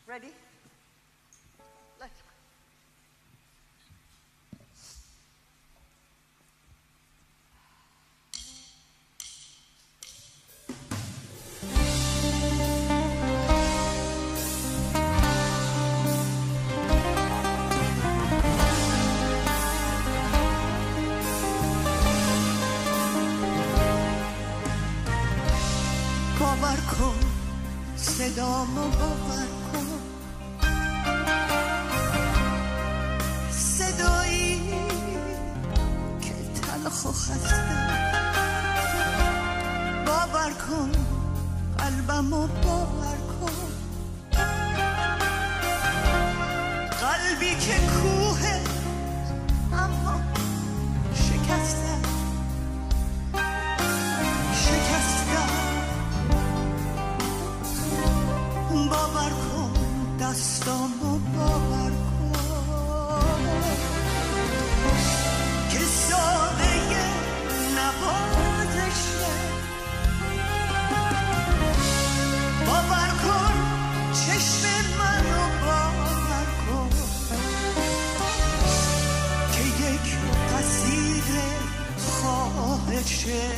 Ready? Let's. باور کن صدامو باور کن، صدایی که تلخ و خسته. باور کن قلبمو باور کن، قلبی که کوه اما شکسته شکسته. باور کن دستامو باور کن که ساقه نوازشه. باور کن چشم منو باور کن که یک قصیده خواهشه.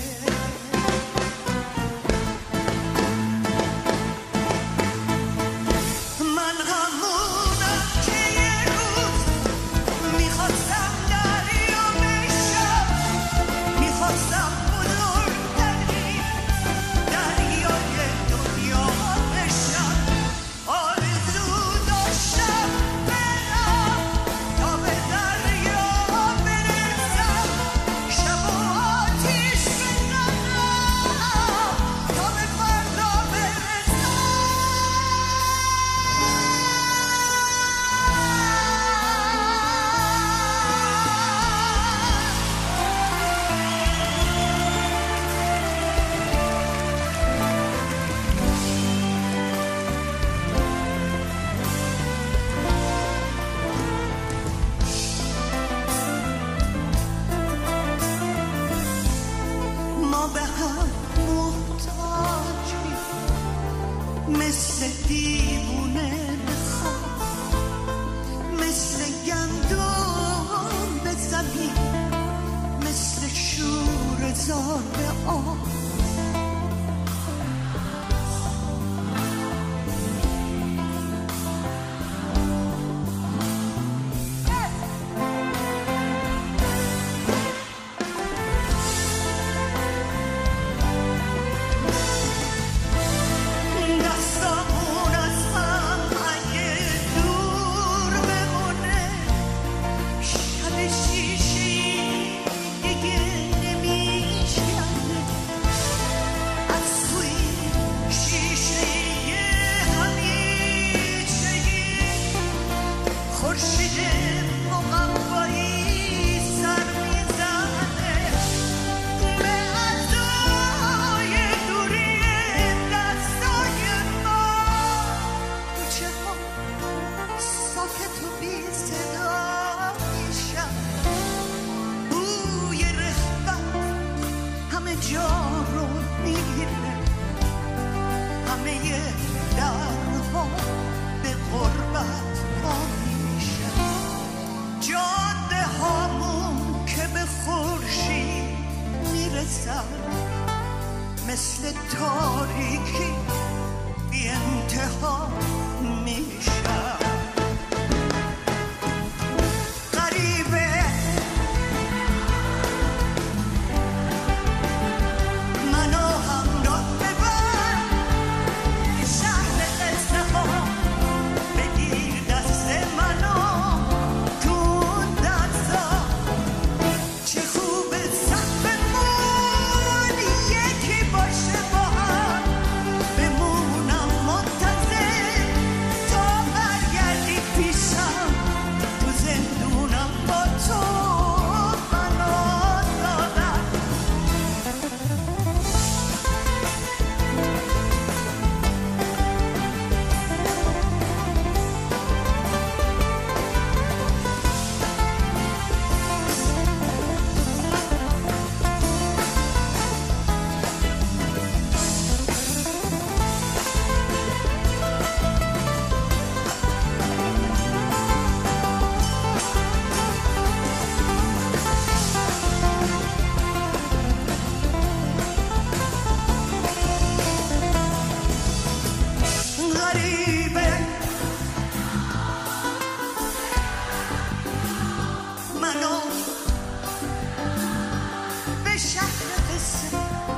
مثل دیوونه بخواب، مثل گندم به زمین، مثل شور زار به آب. غریبه منو به شهر قصه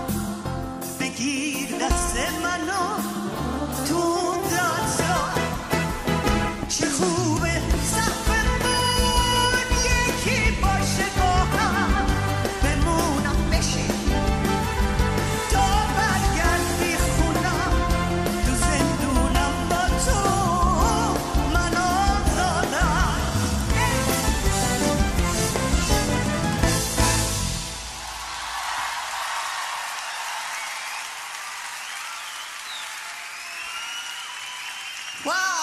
بگیر دست منو تو دادزار چه خوبه سقفمون یکی باشه با هم بمونم بشه تا برگردی خونم تو زندونم با تو من آزادم واو